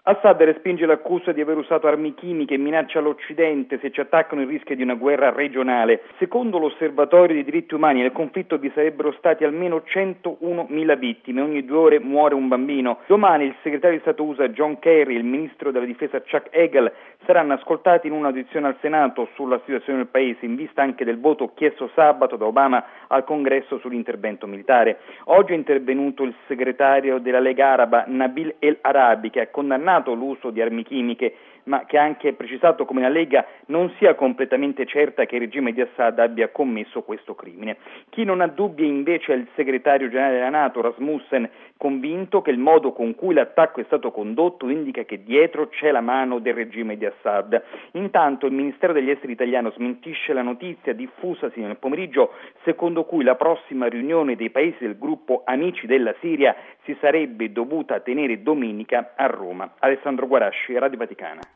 Assad respinge l'accusa di aver usato armi chimiche e minaccia l'Occidente se ci attaccano il rischio di una guerra regionale. Secondo l'Osservatorio dei diritti umani nel conflitto vi sarebbero stati almeno 101.000 vittime, ogni 2 ore muore un bambino. Domani il segretario di Stato USA John Kerry e il ministro della difesa Chuck Hagel saranno ascoltati in un'audizione al Senato sulla situazione del paese, in vista anche del voto chiesto sabato da Obama al Congresso sull'intervento militare. Oggi è intervenuto il segretario della Lega Araba Nabil El Arabi, che ha condannato l'uso di armi chimiche, ma che ha anche precisato come la Lega non sia completamente certa che il regime di Assad abbia commesso questo crimine. Chi non ha dubbi invece è il segretario generale della NATO Rasmussen, convinto che il modo con cui l'attacco è stato condotto indica che dietro c'è la mano del regime di Assad. Intanto il Ministero degli Esteri italiano smentisce la notizia diffusasi nel pomeriggio secondo cui la prossima riunione dei paesi del gruppo Amici della Siria si sarebbe dovuta tenere domenica a Roma. Alessandro Guarasci, Radio Vaticana.